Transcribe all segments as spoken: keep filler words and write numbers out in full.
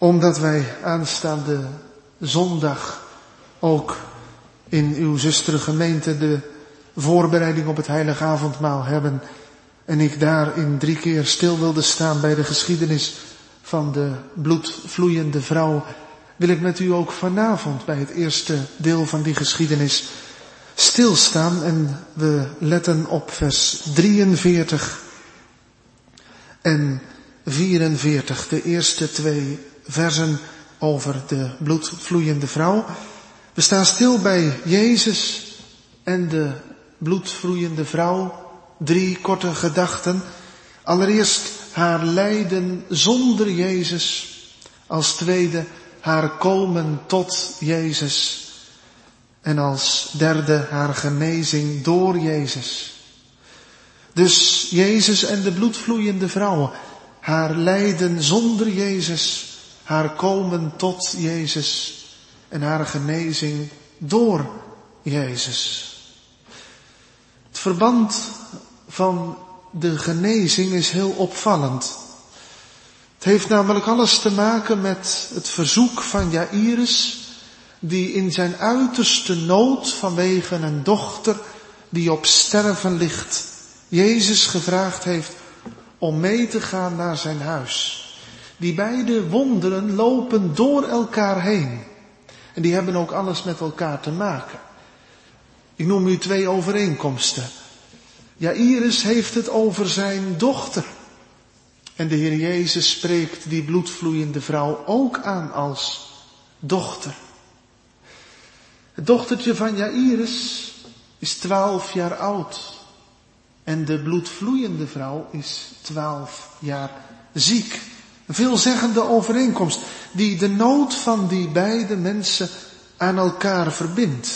Omdat wij aanstaande zondag ook in uw zustergemeente de voorbereiding op het heilige avondmaal hebben. En ik daarin drie keer stil wilde staan bij de geschiedenis van de bloedvloeiende vrouw. Wil ik met u ook vanavond bij het eerste deel van die geschiedenis stilstaan. En we letten op vers drieënveertig en vierenveertig. De eerste twee versen over de bloedvloeiende vrouw. We staan stil bij Jezus en de bloedvloeiende vrouw. Drie korte gedachten. Allereerst haar lijden zonder Jezus. Als tweede haar komen tot Jezus. En als derde haar genezing door Jezus. Dus Jezus en de bloedvloeiende vrouw. Haar lijden zonder Jezus. Haar komen tot Jezus. En haar genezing door Jezus. Het verband van de genezing is heel opvallend. Het heeft namelijk alles te maken met het verzoek van Jaïrus, die in zijn uiterste nood vanwege een dochter die op sterven ligt, Jezus gevraagd heeft om mee te gaan naar zijn huis. Die beide wonderen lopen door elkaar heen. En die hebben ook alles met elkaar te maken. Ik noem u twee overeenkomsten. Jaïrus heeft het over zijn dochter. En de Heer Jezus spreekt die bloedvloeiende vrouw ook aan als dochter. Het dochtertje van Jaïrus is twaalf jaar oud. En de bloedvloeiende vrouw is twaalf jaar ziek. Een veelzeggende overeenkomst die de nood van die beide mensen aan elkaar verbindt.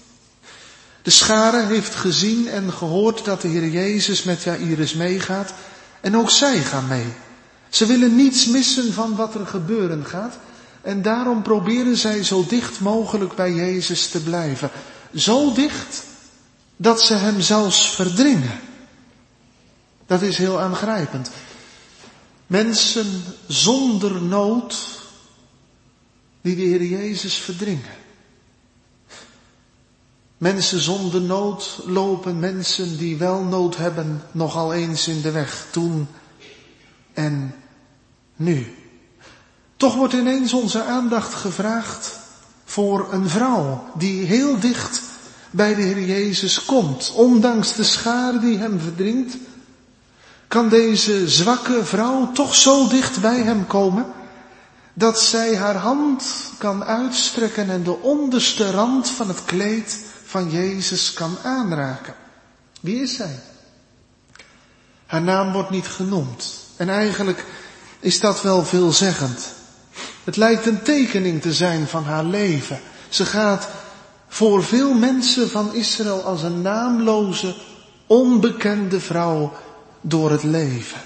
De schare heeft gezien en gehoord dat de Heer Jezus met Jaïrus meegaat. En ook zij gaan mee. Ze willen niets missen van wat er gebeuren gaat. En daarom proberen zij zo dicht mogelijk bij Jezus te blijven. Zo dicht dat ze hem zelfs verdringen. Dat is heel aangrijpend. Mensen zonder nood die de Heer Jezus verdringen. Mensen zonder nood lopen mensen die wel nood hebben nogal eens in de weg, toen en nu. Toch wordt ineens onze aandacht gevraagd voor een vrouw die heel dicht bij de Heer Jezus komt. Ondanks de schaar die hem verdringt, kan deze zwakke vrouw toch zo dicht bij hem komen dat zij haar hand kan uitstrekken en de onderste rand van het kleed van Jezus kan aanraken. Wie is zij? Haar naam wordt niet genoemd. En eigenlijk is dat wel veelzeggend. Het lijkt een tekening te zijn van haar leven. Ze gaat voor veel mensen van Israël als een naamloze, onbekende vrouw door het leven.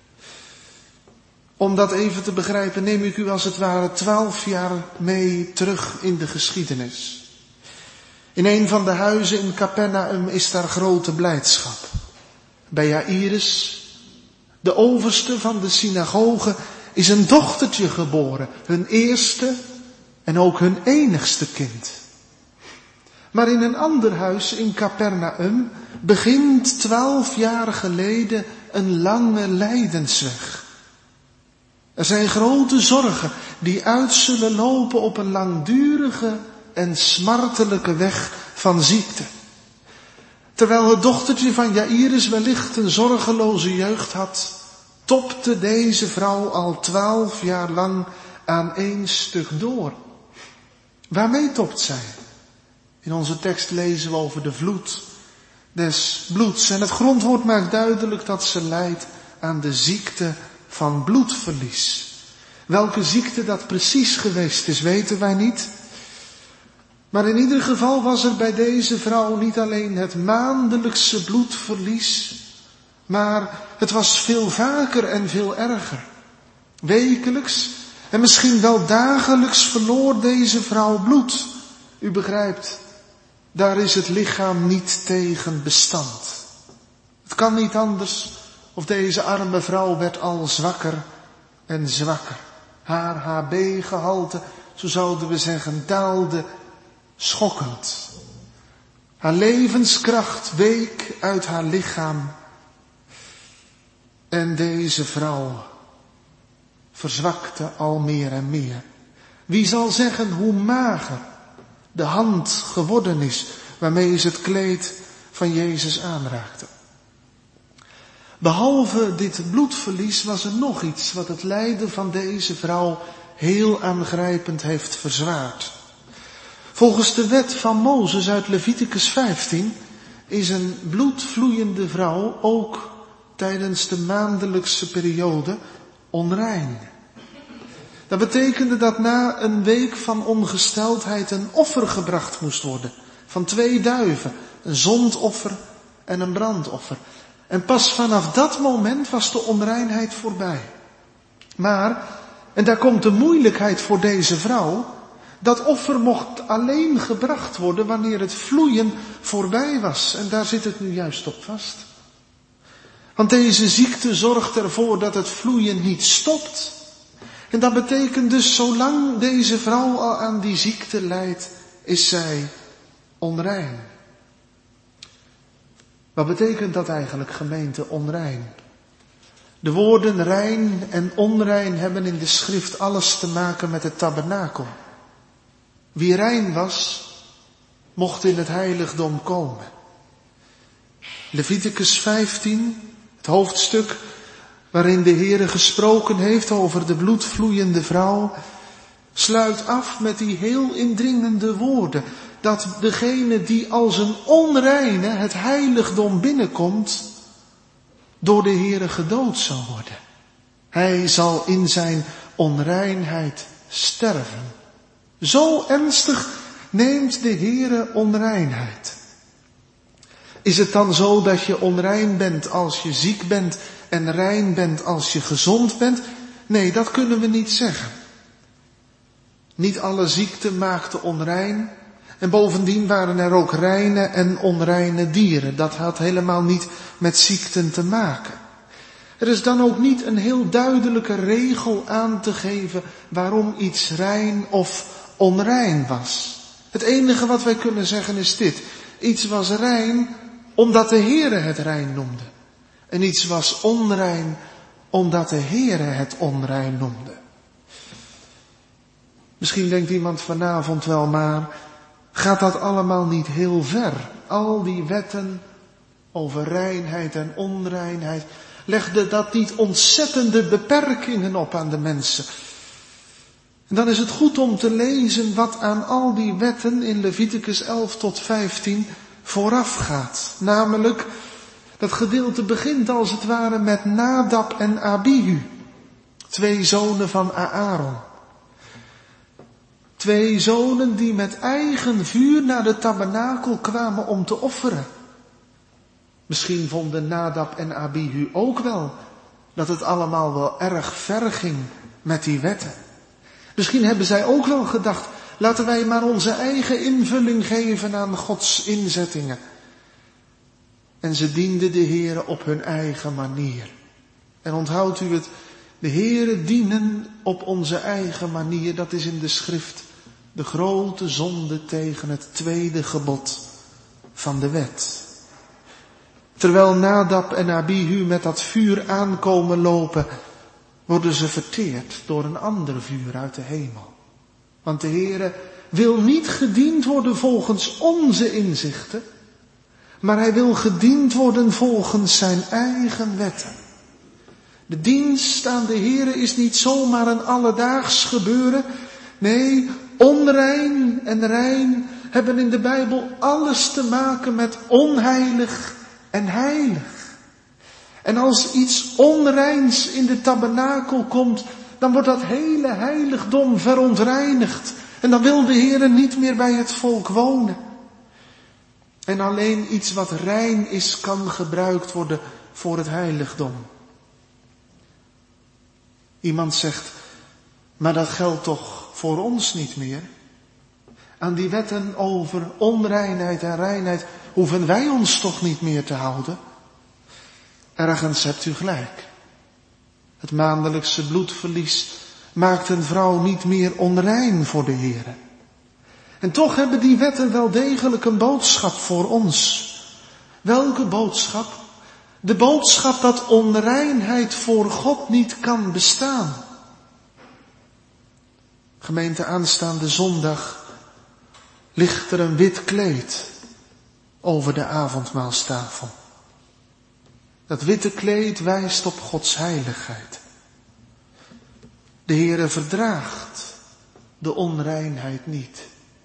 Om dat even te begrijpen neem ik u als het ware twaalf jaar mee terug in de geschiedenis. In een van de huizen in Capernaum is daar grote blijdschap. Bij Jaïrus, de overste van de synagoge, is een dochtertje geboren. Hun eerste en ook hun enigste kind. Maar in een ander huis in Capernaum begint twaalf jaar geleden een lange lijdensweg. Er zijn grote zorgen die uit zullen lopen op een langdurige en smartelijke weg van ziekte. Terwijl het dochtertje van Jaïrus wellicht een zorgeloze jeugd had, topte deze vrouw al twaalf jaar lang aan één stuk door. Waarmee topt zij? In onze tekst lezen we over de vloed des bloeds. En het grondwoord maakt duidelijk dat ze lijdt aan de ziekte van bloedverlies. Welke ziekte dat precies geweest is, weten wij niet. Maar in ieder geval was er bij deze vrouw niet alleen het maandelijkse bloedverlies, maar het was veel vaker en veel erger. Wekelijks en misschien wel dagelijks verloor deze vrouw bloed. U begrijpt, daar is het lichaam niet tegen bestand. Het kan niet anders of deze arme vrouw werd al zwakker en zwakker. Haar H B-gehalte, zo zouden we zeggen, daalde schokkend. Haar levenskracht week uit haar lichaam. En deze vrouw verzwakte al meer en meer. Wie zal zeggen hoe mager de hand geworden is waarmee ze het kleed van Jezus aanraakte. Behalve dit bloedverlies was er nog iets wat het lijden van deze vrouw heel aangrijpend heeft verzwaard. Volgens de wet van Mozes uit Leviticus vijftien is een bloedvloeiende vrouw ook tijdens de maandelijkse periode onrein. Dat betekende dat na een week van ongesteldheid een offer gebracht moest worden. Van twee duiven, een zondoffer en een brandoffer. En pas vanaf dat moment was de onreinheid voorbij. Maar, en daar komt de moeilijkheid voor deze vrouw, dat offer mocht alleen gebracht worden wanneer het vloeien voorbij was. En daar zit het nu juist op vast. Want deze ziekte zorgt ervoor dat het vloeien niet stopt. En dat betekent dus, zolang deze vrouw al aan die ziekte lijdt, is zij onrein. Wat betekent dat eigenlijk, gemeente, onrein? De woorden rein en onrein hebben in de schrift alles te maken met het tabernakel. Wie rein was, mocht in het heiligdom komen. Leviticus vijftien, het hoofdstuk waarin de Heere gesproken heeft over de bloedvloeiende vrouw, sluit af met die heel indringende woorden, dat degene die als een onreine het heiligdom binnenkomt, door de Heere gedood zal worden. Hij zal in zijn onreinheid sterven. Zo ernstig neemt de Heere onreinheid. Is het dan zo dat je onrein bent als je ziek bent en rein bent als je gezond bent? Nee, dat kunnen we niet zeggen. Niet alle ziekte maakte onrein. En bovendien waren er ook reine en onreine dieren. Dat had helemaal niet met ziekten te maken. Er is dan ook niet een heel duidelijke regel aan te geven waarom iets rein of onrein was. Het enige wat wij kunnen zeggen is dit. Iets was rein omdat de Heere het rein noemde. En iets was onrein omdat de Heere het onrein noemde. Misschien denkt iemand vanavond wel, maar gaat dat allemaal niet heel ver? Al die wetten over reinheid en onreinheid, legde dat niet ontzettende beperkingen op aan de mensen? En dan is het goed om te lezen wat aan al die wetten in Leviticus elf tot vijftien vooraf gaat. Namelijk, dat gedeelte begint als het ware met Nadab en Abihu, twee zonen van Aaron. Twee zonen die met eigen vuur naar de tabernakel kwamen om te offeren. Misschien vonden Nadab en Abihu ook wel dat het allemaal wel erg ver ging met die wetten. Misschien hebben zij ook wel gedacht, laten wij maar onze eigen invulling geven aan Gods inzettingen. En ze dienden de Heere op hun eigen manier. En onthoudt u het, de Heere dienen op onze eigen manier, dat is in de schrift de grote zonde tegen het tweede gebod van de wet. Terwijl Nadab en Abihu met dat vuur aankomen lopen, worden ze verteerd door een ander vuur uit de hemel. Want de Heere wil niet gediend worden volgens onze inzichten, maar hij wil gediend worden volgens zijn eigen wetten. De dienst aan de Heere is niet zomaar een alledaags gebeuren. Nee, onrein en rein hebben in de Bijbel alles te maken met onheilig en heilig. En als iets onreins in de tabernakel komt, dan wordt dat hele heiligdom verontreinigd. En dan wil de Heere niet meer bij het volk wonen. En alleen iets wat rein is, kan gebruikt worden voor het heiligdom. Iemand zegt, maar dat geldt toch voor ons niet meer? Aan die wetten over onreinheid en reinheid hoeven wij ons toch niet meer te houden? Ergens hebt u gelijk. Het maandelijkse bloedverlies maakt een vrouw niet meer onrein voor de Heere. En toch hebben die wetten wel degelijk een boodschap voor ons. Welke boodschap? De boodschap dat onreinheid voor God niet kan bestaan. Gemeente, aanstaande zondag ligt er een wit kleed over de avondmaalstafel. Dat witte kleed wijst op Gods heiligheid. De Heere verdraagt de onreinheid niet.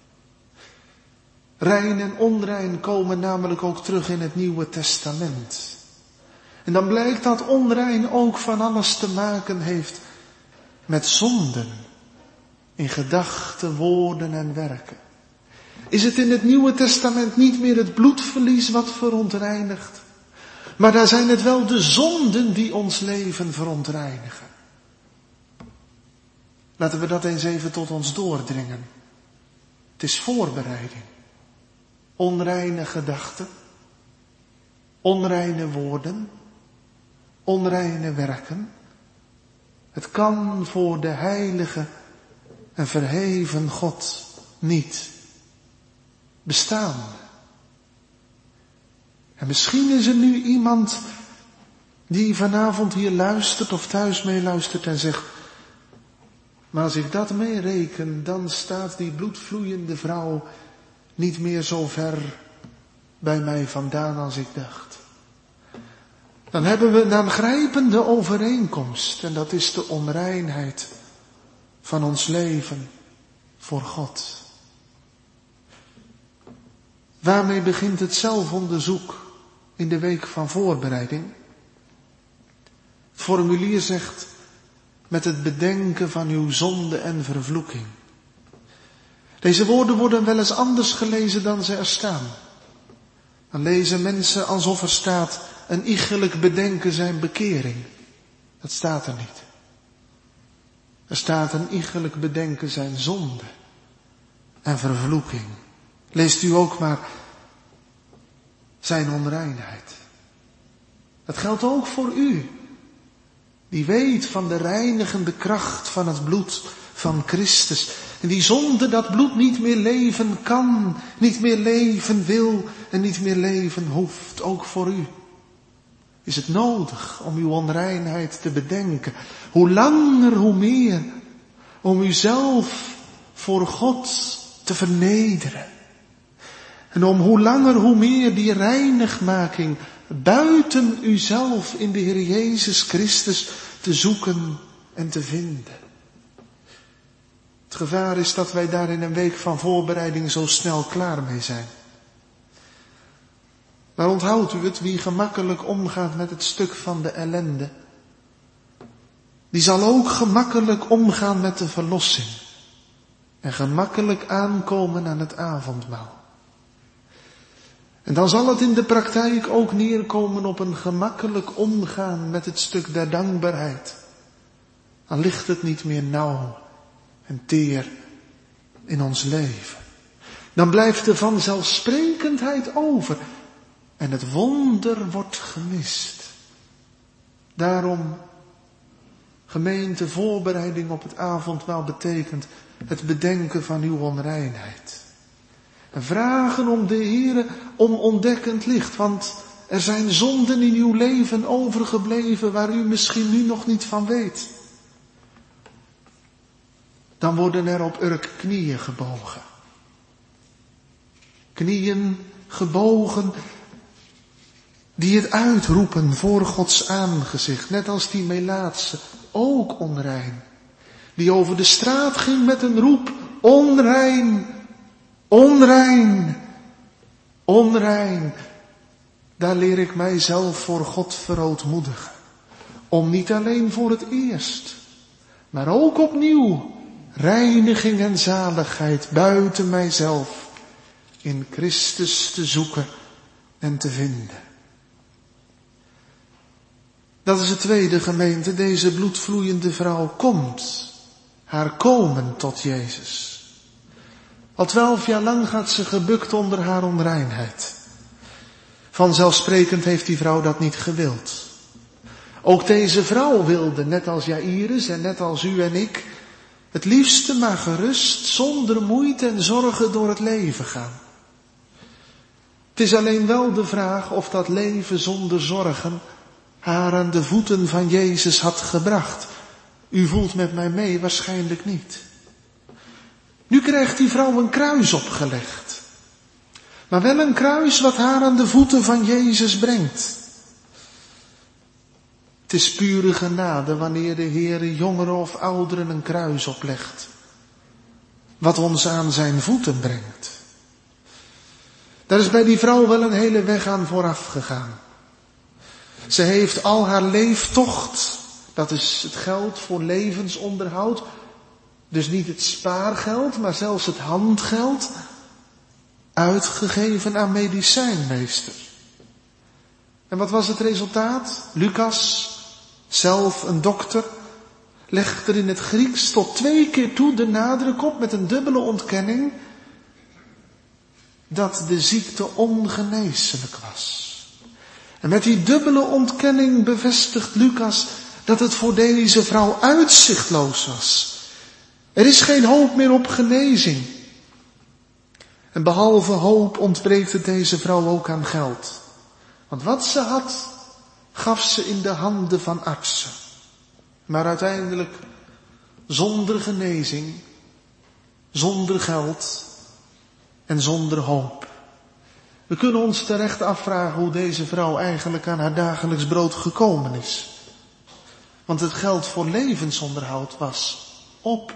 Rein en onrein komen namelijk ook terug in het Nieuwe Testament. En dan blijkt dat onrein ook van alles te maken heeft met zonden. In gedachten, woorden en werken. Is het in het Nieuwe Testament niet meer het bloedverlies wat verontreinigt? Maar daar zijn het wel de zonden die ons leven verontreinigen. Laten we dat eens even tot ons doordringen. Het is voorbereiding. Onreine gedachten. Onreine woorden. Onreine werken. Het kan voor de heilige en verheven God niet bestaan. En misschien is er nu iemand die vanavond hier luistert of thuis meeluistert en zegt, maar als ik dat meereken, dan staat die bloedvloeiende vrouw niet meer zo ver bij mij vandaan als ik dacht. Dan hebben we een aangrijpende overeenkomst en dat is de onreinheid van ons leven voor God. Waarmee begint het zelfonderzoek in de week van voorbereiding? Het formulier zegt, met het bedenken van uw zonde en vervloeking. Deze woorden worden wel eens anders gelezen dan ze er staan. Dan lezen mensen alsof er staat, een iegelijk bedenken zijn bekering. Dat staat er niet. Er staat een iegelijk bedenken zijn zonde en vervloeking. Leest u ook maar zijn onreinheid. Dat geldt ook voor u. Die weet van de reinigende kracht van het bloed van Christus. En die zonder dat bloed niet meer leven kan, niet meer leven wil en niet meer leven hoeft. Ook voor u is het nodig om uw onreinheid te bedenken. Hoe langer, hoe meer. Om uzelf voor God te vernederen. En om hoe langer, hoe meer die reinigmaking buiten uzelf in de Heer Jezus Christus te zoeken en te vinden. Het gevaar is dat wij daar in een week van voorbereiding zo snel klaar mee zijn. Maar onthoudt u het, wie gemakkelijk omgaat met het stuk van de ellende, die zal ook gemakkelijk omgaan met de verlossing. En gemakkelijk aankomen aan het avondmaal. En dan zal het in de praktijk ook neerkomen op een gemakkelijk omgaan met het stuk der dankbaarheid. Dan ligt het niet meer nauw en teer in ons leven. Dan blijft de vanzelfsprekendheid over en het wonder wordt gemist. Daarom, gemeente, voorbereiding op het avondmaal betekent het bedenken van uw onreinheid. En vragen om de Heere om ontdekkend licht, want er zijn zonden in uw leven overgebleven waar u misschien nu nog niet van weet. Dan worden er op Urk knieën gebogen. Knieën gebogen die het uitroepen voor Gods aangezicht, net als die Melaatse, ook onrein. Die over de straat ging met een roep, onrein, onrein, onrein. Daar leer ik mijzelf voor God verootmoedigen. Om niet alleen voor het eerst, maar ook opnieuw reiniging en zaligheid buiten mijzelf in Christus te zoeken en te vinden. Dat is het tweede, gemeente. Deze bloedvloeiende vrouw komt. Haar komen tot Jezus. Al twaalf jaar lang gaat ze gebukt onder haar onreinheid. Vanzelfsprekend heeft die vrouw dat niet gewild. Ook deze vrouw wilde, net als Jairus en net als u en ik, Het liefste maar gerust, zonder moeite en zorgen door het leven gaan. Het is alleen wel de vraag of dat leven zonder zorgen haar aan de voeten van Jezus had gebracht. U voelt met mij mee, waarschijnlijk niet. Nu krijgt die vrouw een kruis opgelegd. Maar wel een kruis wat haar aan de voeten van Jezus brengt. Het is pure genade wanneer de Heer jongeren of ouderen een kruis oplegt. Wat ons aan zijn voeten brengt. Daar is bij die vrouw wel een hele weg aan vooraf gegaan. Ze heeft al haar leeftocht, dat is het geld voor levensonderhoud, dus niet het spaargeld, maar zelfs het handgeld, uitgegeven aan medicijnmeester. En wat was het resultaat? Lucas, zelf een dokter, legt er in het Grieks tot twee keer toe de nadruk op met een dubbele ontkenning dat de ziekte ongeneeslijk was. En met die dubbele ontkenning bevestigt Lucas dat het voor deze vrouw uitzichtloos was. Er is geen hoop meer op genezing. En behalve hoop ontbreekt het deze vrouw ook aan geld. Want wat ze had, gaf ze in de handen van artsen. Maar uiteindelijk zonder genezing, zonder geld en zonder hoop. We kunnen ons terecht afvragen hoe deze vrouw eigenlijk aan haar dagelijks brood gekomen is. Want het geld voor levensonderhoud was op.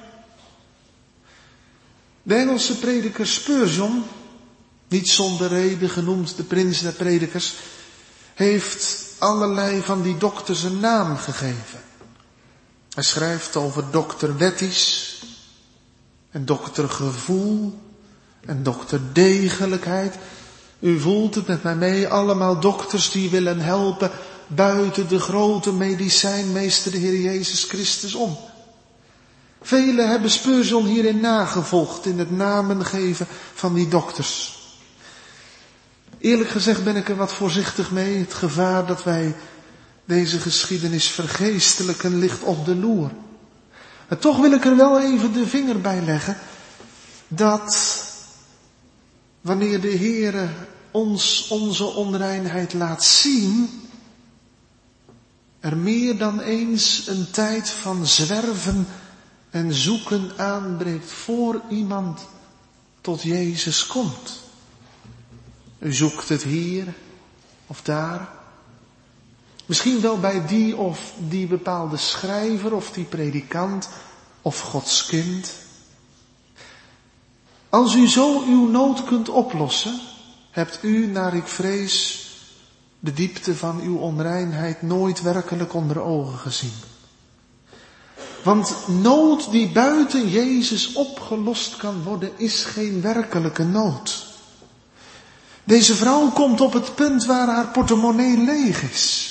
De Engelse prediker Spurgeon, niet zonder reden genoemd de prins der predikers, heeft allerlei van die dokters een naam gegeven. Hij schrijft over dokter Wettisch en dokter Gevoel en dokter Degelijkheid. U voelt het met mij mee, allemaal dokters die willen helpen buiten de grote medicijnmeester, de Heer Jezus Christus, om. Velen hebben Spurgeon hierin nagevolgd in het namen geven van die dokters. Eerlijk gezegd ben ik er wat voorzichtig mee. Het gevaar dat wij deze geschiedenis vergeestelijken ligt op de loer. Maar toch wil ik er wel even de vinger bij leggen dat wanneer de Heere ons onze onreinheid laat zien, er meer dan eens een tijd van zwerven en zoeken aanbreekt voor iemand tot Jezus komt. U zoekt het hier of daar. Misschien wel bij die of die bepaalde schrijver of die predikant of Gods kind. Als u zo uw nood kunt oplossen, hebt u, naar ik vrees, de diepte van uw onreinheid nooit werkelijk onder ogen gezien. Want nood die buiten Jezus opgelost kan worden, is geen werkelijke nood. Deze vrouw komt op het punt waar haar portemonnee leeg is.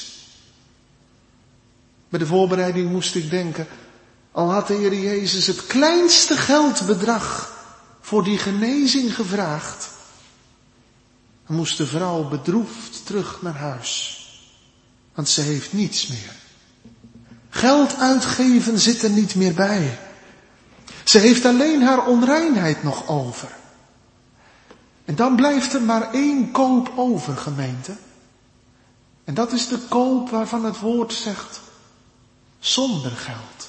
Bij de voorbereiding moest ik denken, al had de Heer Jezus het kleinste geldbedrag voor die genezing gevraagd, dan moest de vrouw bedroefd terug naar huis. Want ze heeft niets meer. Geld uitgeven zit er niet meer bij. Ze heeft alleen haar onreinheid nog over. En dan blijft er maar één koop over, gemeente. En dat is de koop waarvan het woord zegt, zonder geld.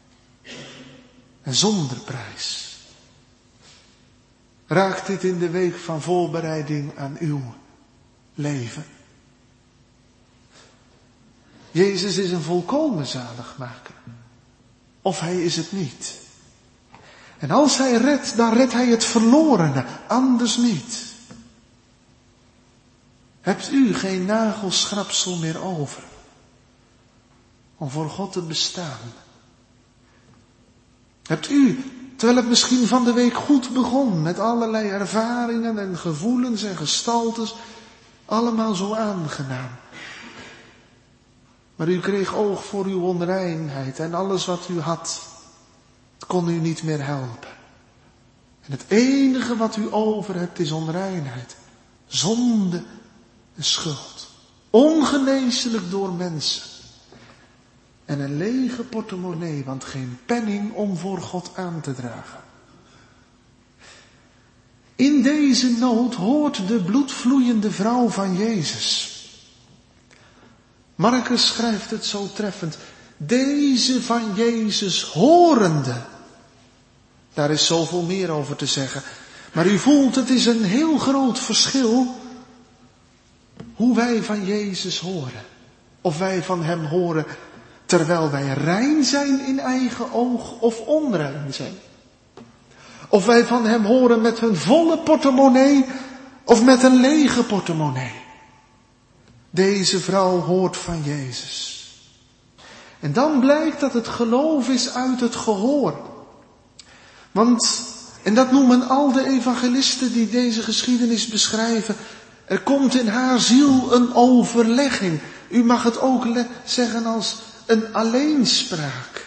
En zonder prijs. Raakt dit in de week van voorbereiding aan uw leven? Jezus is een volkomen zaligmaker. Of hij is het niet. En als hij redt, dan redt hij het verlorene, anders niet. Hebt u geen nagelschrapsel meer over om voor God te bestaan? Hebt u, terwijl het misschien van de week goed begon, met allerlei ervaringen en gevoelens en gestaltes, allemaal zo aangenaam. Maar u kreeg oog voor uw onreinheid en alles wat u had, het kon u niet meer helpen. En het enige wat u over hebt is onreinheid, zonde en schuld. Ongeneeslijk door mensen. en een lege portemonnee, want geen penning om voor God aan te dragen. In deze nood hoort de bloedvloeiende vrouw van Jezus. Marcus schrijft het zo treffend. Deze van Jezus horende. Daar is zoveel meer over te zeggen. Maar u voelt, het is een heel groot verschil hoe wij van Jezus horen. Of wij van hem horen terwijl wij rein zijn in eigen oog of onrein zijn. Of wij van hem horen met een volle portemonnee of met een lege portemonnee. Deze vrouw hoort van Jezus. En dan blijkt dat het geloof is uit het gehoor. Want, en dat noemen al de evangelisten die deze geschiedenis beschrijven, er komt in haar ziel een overlegging. U mag het ook le- zeggen als een alleenspraak.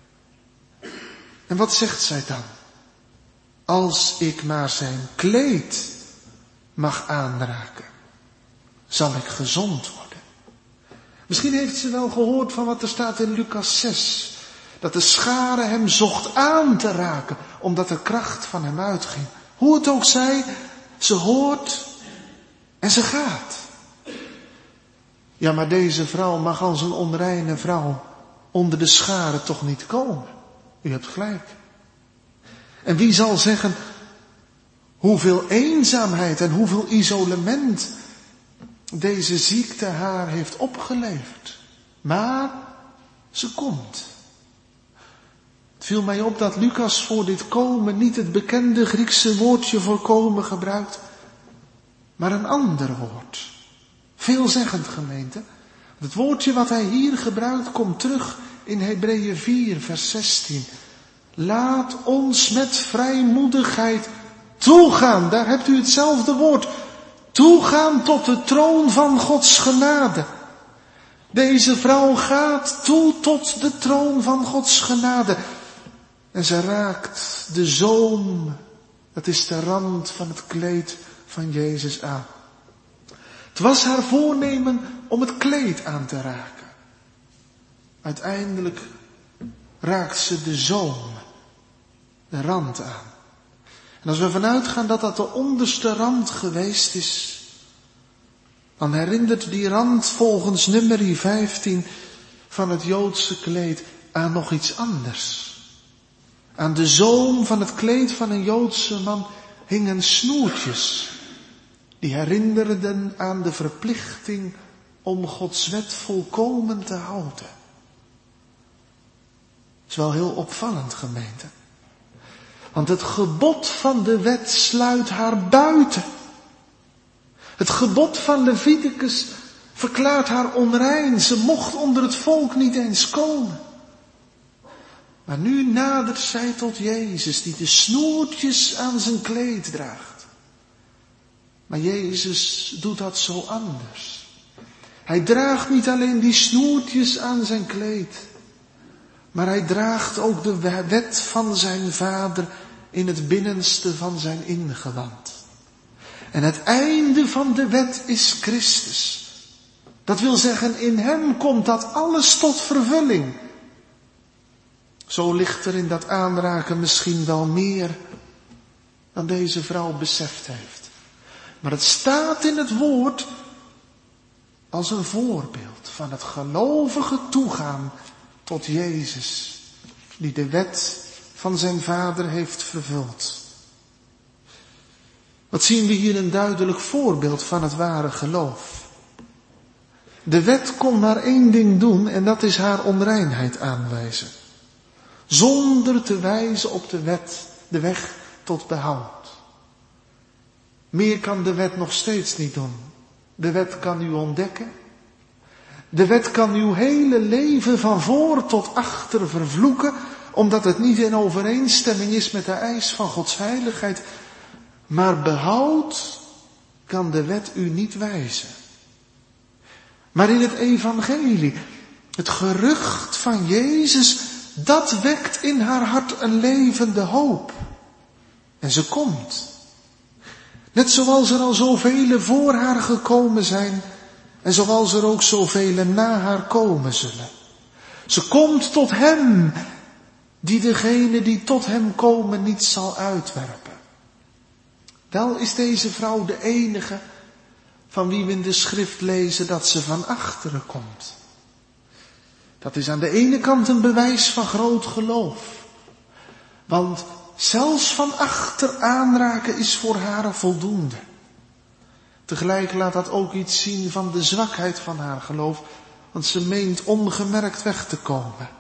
En wat zegt zij dan? Als ik maar zijn kleed mag aanraken, zal ik gezond worden. Misschien heeft ze wel gehoord van wat er staat in Lucas zes. Dat de schare hem zocht aan te raken, omdat er kracht van hem uitging. Hoe het ook zij, ze hoort en ze gaat. Ja, maar deze vrouw mag als een onreine vrouw onder de schare toch niet komen. U hebt gelijk. En wie zal zeggen hoeveel eenzaamheid en hoeveel isolement deze ziekte haar heeft opgeleverd. Maar ze komt. Het viel mij op dat Lucas voor dit komen niet het bekende Griekse woordje voor komen gebruikt, maar een ander woord. Veelzeggend, gemeente. Het woordje wat hij hier gebruikt komt terug in Hebreeën vier vers zestien. Laat ons met vrijmoedigheid toegaan. Daar hebt u hetzelfde woord. Toegaan tot de troon van Gods genade. Deze vrouw gaat toe tot de troon van Gods genade. En ze raakt de zoom, dat is de rand van het kleed van Jezus aan. Het was haar voornemen om het kleed aan te raken. Uiteindelijk raakt ze de zoom, de rand aan. En als we vanuit gaan dat dat de onderste rand geweest is, dan herinnert die rand volgens nummer vijftien van het Joodse kleed aan nog iets anders. Aan de zoom van het kleed van een Joodse man hingen snoertjes. Die herinnerden aan de verplichting om Gods wet volkomen te houden. Dat is wel heel opvallend, gemeente. Want het gebod van de wet sluit haar buiten. Het gebod van Leviticus verklaart haar onrein. Ze mocht onder het volk niet eens komen. Maar nu nadert zij tot Jezus, die de snoertjes aan zijn kleed draagt. Maar Jezus doet dat zo anders. Hij draagt niet alleen die snoertjes aan zijn kleed, maar hij draagt ook de wet van zijn Vader in het binnenste van zijn ingewand. En het einde van de wet is Christus. Dat wil zeggen, in hem komt dat alles tot vervulling. Zo ligt er in dat aanraken misschien wel meer dan deze vrouw beseft heeft. Maar het staat in het woord als een voorbeeld van het gelovige toegaan tot Jezus, die de wet van zijn Vader heeft vervuld. Wat zien we hier een duidelijk voorbeeld van het ware geloof. De wet kon maar één ding doen en dat is haar onreinheid aanwijzen. Zonder te wijzen op de wet, de weg tot behoud. Meer kan de wet nog steeds niet doen. De wet kan u ontdekken. De wet kan uw hele leven van voor tot achter vervloeken, omdat het niet in overeenstemming is met de eis van Gods heiligheid. Maar behoud kan de wet u niet wijzen. Maar in het evangelie, het gerucht van Jezus, dat wekt in haar hart een levende hoop. En ze komt. Net zoals er al zoveel voor haar gekomen zijn en zoals er ook zoveel na haar komen zullen. Ze komt tot hem, die degene die tot hem komen niet zal uitwerpen. Wel is deze vrouw de enige van wie we in de schrift lezen dat ze van achteren komt. Dat is aan de ene kant een bewijs van groot geloof. Want zelfs van achter aanraken is voor haar voldoende. Tegelijk laat dat ook iets zien van de zwakheid van haar geloof, want ze meent ongemerkt weg te komen.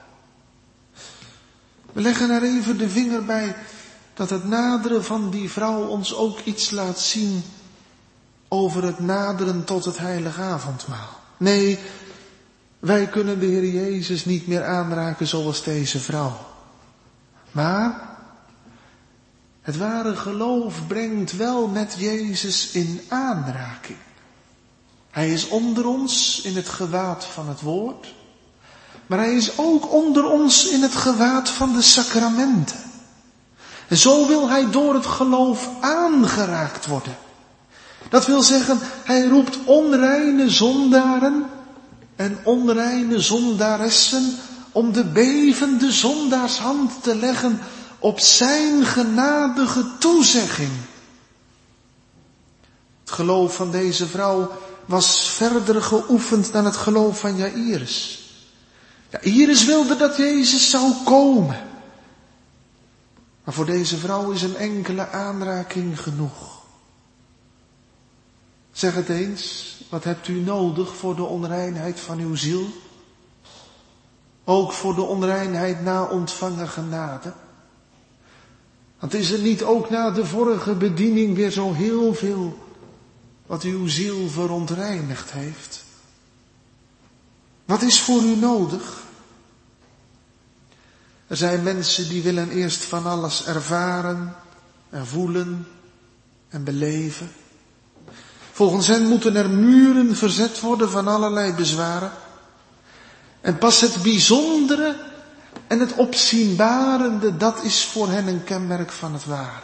We leggen er even de vinger bij dat het naderen van die vrouw ons ook iets laat zien over het naderen tot het heilige avondmaal. Nee, wij kunnen de Heer Jezus niet meer aanraken zoals deze vrouw. Maar het ware geloof brengt wel met Jezus in aanraking. Hij is onder ons in het gewaad van het woord, maar hij is ook onder ons in het gewaad van de sacramenten. En zo wil hij door het geloof aangeraakt worden. Dat wil zeggen, hij roept onreine zondaren en onreine zondaressen om de bevende zondaarshand te leggen op zijn genadige toezegging. Het geloof van deze vrouw was verder geoefend dan het geloof van Jairus. Jairus wilde dat Jezus zou komen. Maar voor deze vrouw is een enkele aanraking genoeg. Zeg het eens, wat hebt u nodig voor de onreinheid van uw ziel? Ook voor de onreinheid na ontvangen genade? Want is er niet ook na de vorige bediening weer zo heel veel wat uw ziel verontreinigd heeft? Wat is voor u nodig? Er zijn mensen die willen eerst van alles ervaren en voelen en beleven. Volgens hen moeten er muren verzet worden van allerlei bezwaren. En pas het bijzondere en het opzienbarende, dat is voor hen een kenmerk van het ware.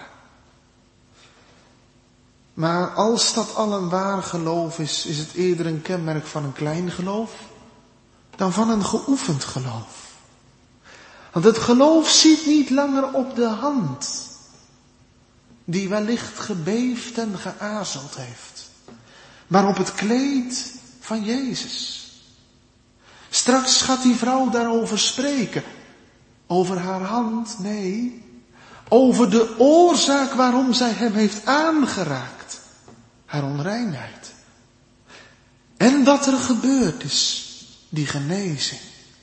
Maar als dat al een waar geloof is, is het eerder een kenmerk van een klein geloof dan van een geoefend geloof. Want het geloof ziet niet langer op de hand, die wellicht gebeefd en geazeld heeft, maar op het kleed van Jezus. Straks gaat die vrouw daarover spreken. Over haar hand, nee. Over de oorzaak waarom zij hem heeft aangeraakt. Haar onreinheid. En wat er gebeurd is, die genezing.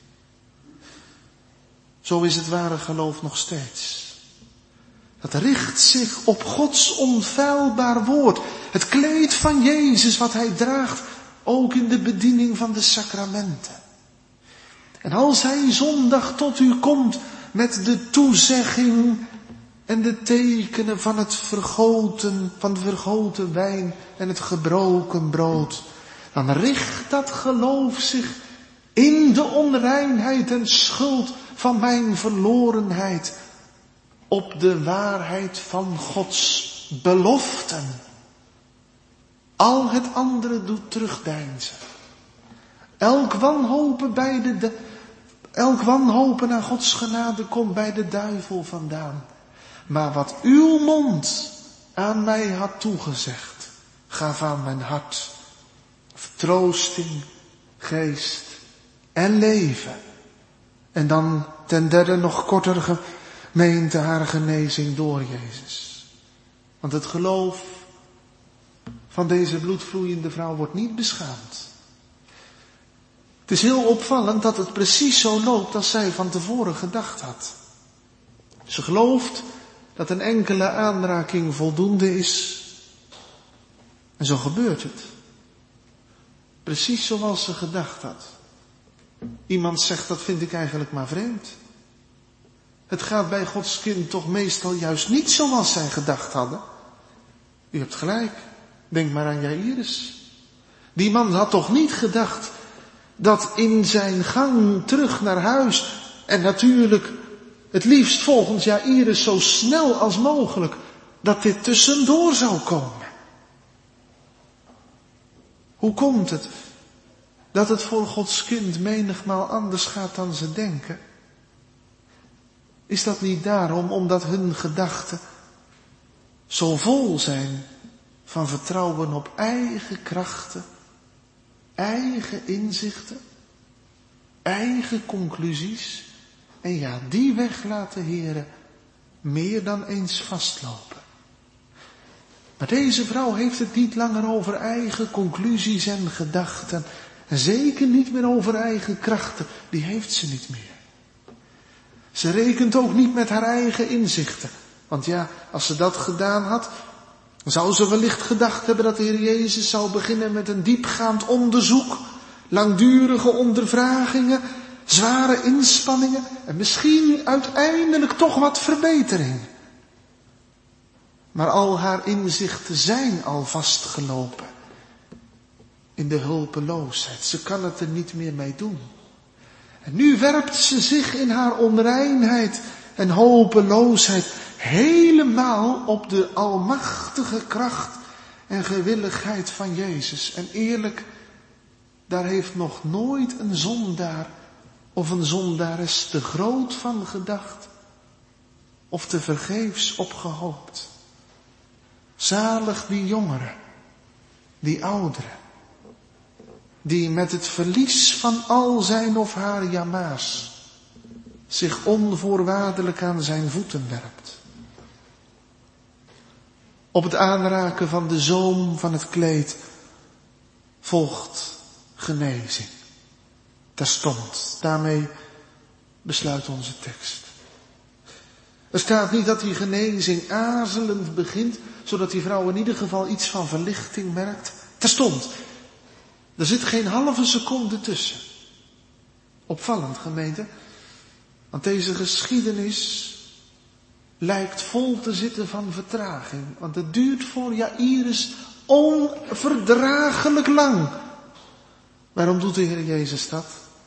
Zo is het ware geloof nog steeds. Dat richt zich op Gods onfeilbaar woord. Het kleed van Jezus wat hij draagt, ook in de bediening van de sacramenten. En als hij zondag tot u komt met de toezegging en de tekenen van het vergoten, van de vergoten wijn en het gebroken brood, dan richt dat geloof zich in de onreinheid en schuld van mijn verlorenheid op de waarheid van Gods beloften. Al het andere doet terugdeinzen. Elk wanhopen bij de, de elk wanhopen naar Gods genade komt bij de duivel vandaan. Maar wat uw mond aan mij had toegezegd, gaf aan mijn hart vertroosting, geest en leven. En dan ten derde nog korter gemeente haar genezing door Jezus. Want het geloof van deze bloedvloeiende vrouw wordt niet beschaamd. Het is heel opvallend dat het precies zo loopt als zij van tevoren gedacht had. Ze gelooft dat een enkele aanraking voldoende is. En zo gebeurt het. Precies zoals ze gedacht had. Iemand zegt, dat vind ik eigenlijk maar vreemd. Het gaat bij Gods kind toch meestal juist niet zoals zij gedacht hadden. U hebt gelijk. Denk maar aan Jairus. Die man had toch niet gedacht dat in zijn gang terug naar huis, en natuurlijk het liefst volgens Jairus zo snel als mogelijk, dat dit tussendoor zou komen. Hoe komt het dat het voor Gods kind menigmaal anders gaat dan ze denken? Is dat niet daarom, omdat hun gedachten zo vol zijn van vertrouwen op eigen krachten, eigen inzichten, eigen conclusies? En ja, die weg laat de Heere meer dan eens vastlopen. Maar deze vrouw heeft het niet langer over eigen conclusies en gedachten. En zeker niet meer over eigen krachten. Die heeft ze niet meer. Ze rekent ook niet met haar eigen inzichten. Want ja, als ze dat gedaan had, zou ze wellicht gedacht hebben dat de Heer Jezus zou beginnen met een diepgaand onderzoek, langdurige ondervragingen, zware inspanningen en misschien uiteindelijk toch wat verbetering. Maar al haar inzichten zijn al vastgelopen in de hulpeloosheid. Ze kan het er niet meer mee doen. En nu werpt ze zich in haar onreinheid en hopeloosheid helemaal op de almachtige kracht en gewilligheid van Jezus. En eerlijk, daar heeft nog nooit een zondaar of een zondares te groot van gedacht of te vergeefs op gehoopt. Zalig die jongeren, die ouderen, die met het verlies van al zijn of haar jama's zich onvoorwaardelijk aan zijn voeten werpt. Op het aanraken van de zoom van het kleed volgt genezing. Terstond. Daarmee besluit onze tekst. Er staat niet dat die genezing aarzelend begint, zodat die vrouw in ieder geval iets van verlichting merkt. Terstond. Er zit geen halve seconde tussen. Opvallend, gemeente. Want deze geschiedenis lijkt vol te zitten van vertraging. Want het duurt voor Jaïrus onverdraaglijk lang. Waarom doet de Heer Jezus dat?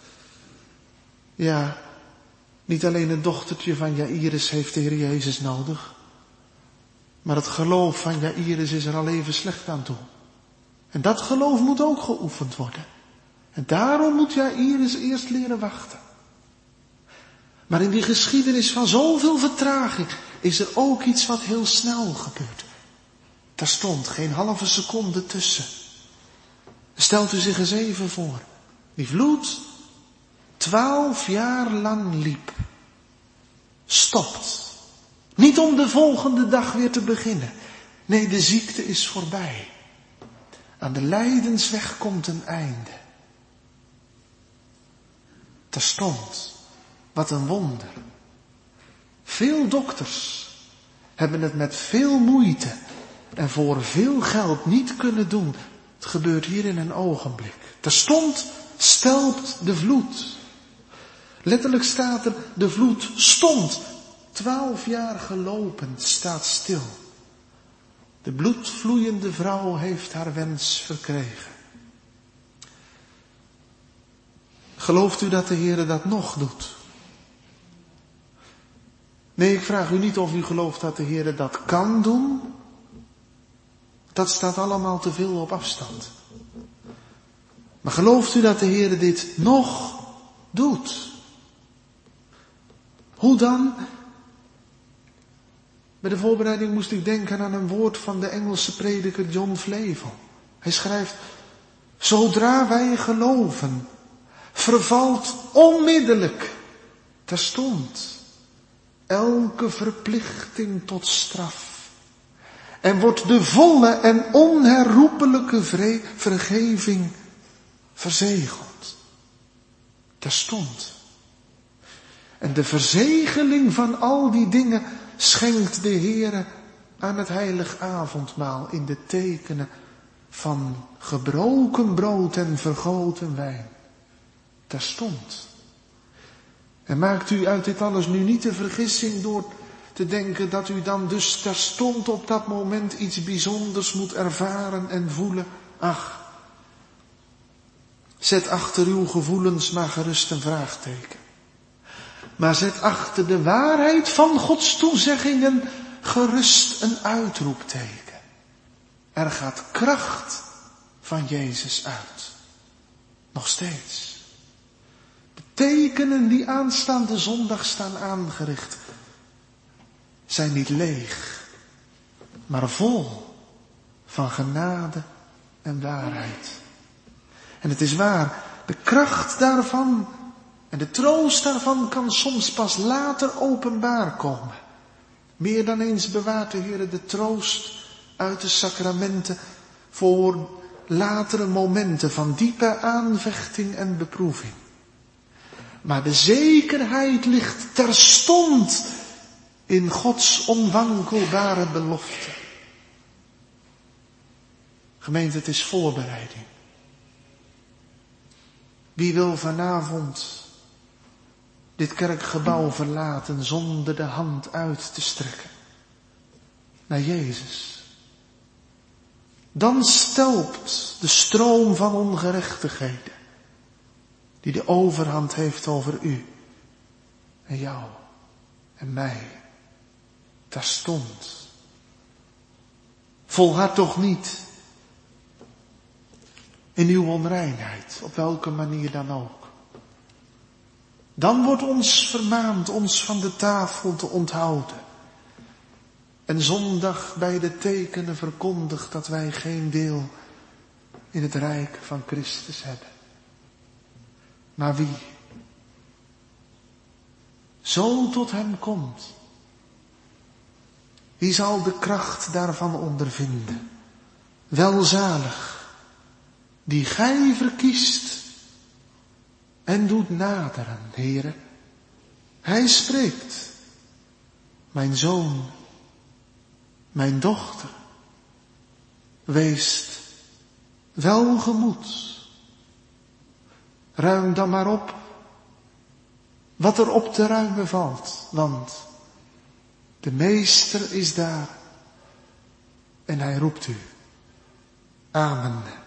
Ja, niet alleen het dochtertje van Jaïrus heeft de Heer Jezus nodig. Maar het geloof van Jaïrus is er al even slecht aan toe. En dat geloof moet ook geoefend worden. En daarom moet Jaïrus eerst leren wachten. Maar in die geschiedenis van zoveel vertraging is er ook iets wat heel snel gebeurt. Daar stond geen halve seconde tussen. Stelt u zich eens even voor. Die vloed twaalf jaar lang liep. Stopt. Niet om de volgende dag weer te beginnen. Nee, de ziekte is voorbij. Aan de lijdensweg komt een einde. Terstond. Wat een wonder. Veel dokters hebben het met veel moeite en voor veel geld niet kunnen doen. Het gebeurt hier in een ogenblik. Terstond stelpt de vloed. Letterlijk staat er, de vloed stond. Twaalf jaar gelopen, staat stil. De bloedvloeiende vrouw heeft haar wens verkregen. Gelooft u dat de Heer dat nog doet? Nee, ik vraag u niet of u gelooft dat de Heer dat kan doen. Dat staat allemaal te veel op afstand. Maar gelooft u dat de Heer dit nog doet? Hoe dan? Bij de voorbereiding moest ik denken aan een woord van de Engelse prediker John Flavel. Hij schrijft, zodra wij geloven, vervalt onmiddellijk, terstond, elke verplichting tot straf. En wordt de volle en onherroepelijke vre- vergeving verzegeld. Terstond. En de verzegeling van al die dingen schenkt de Heere aan het heilig avondmaal in de tekenen van gebroken brood en vergoten wijn. Terstond. En maakt u uit dit alles nu niet de vergissing door te denken dat u dan dus terstond op dat moment iets bijzonders moet ervaren en voelen. Ach, zet achter uw gevoelens maar gerust een vraagteken. Maar zet achter de waarheid van Gods toezeggingen gerust een uitroepteken. Er gaat kracht van Jezus uit. Nog steeds. De tekenen die aanstaande zondag staan aangericht, zijn niet leeg, maar vol van genade en waarheid. En het is waar, de kracht daarvan en de troost daarvan kan soms pas later openbaar komen. Meer dan eens bewaart de Heer de troost uit de sacramenten voor latere momenten van diepe aanvechting en beproeving. Maar de zekerheid ligt terstond in Gods onwankelbare belofte. Gemeente, het is voorbereiding. Wie wil vanavond dit kerkgebouw verlaten zonder de hand uit te strekken naar Jezus? Dan stelpt de stroom van ongerechtigheden die de overhand heeft over u en jou en mij terstond. Volhard toch niet in uw onreinheid, op welke manier dan ook. Dan wordt ons vermaand ons van de tafel te onthouden. En zondag bij de tekenen verkondigt dat wij geen deel in het rijk van Christus hebben. Maar wie zo tot hem komt, wie zal de kracht daarvan ondervinden? Welzalig, die gij verkiest en doet naderen, Heere. Hij spreekt, mijn zoon, mijn dochter, weest welgemoed. Ruim dan maar op wat er op te ruimen valt, want de Meester is daar en hij roept u. Amen.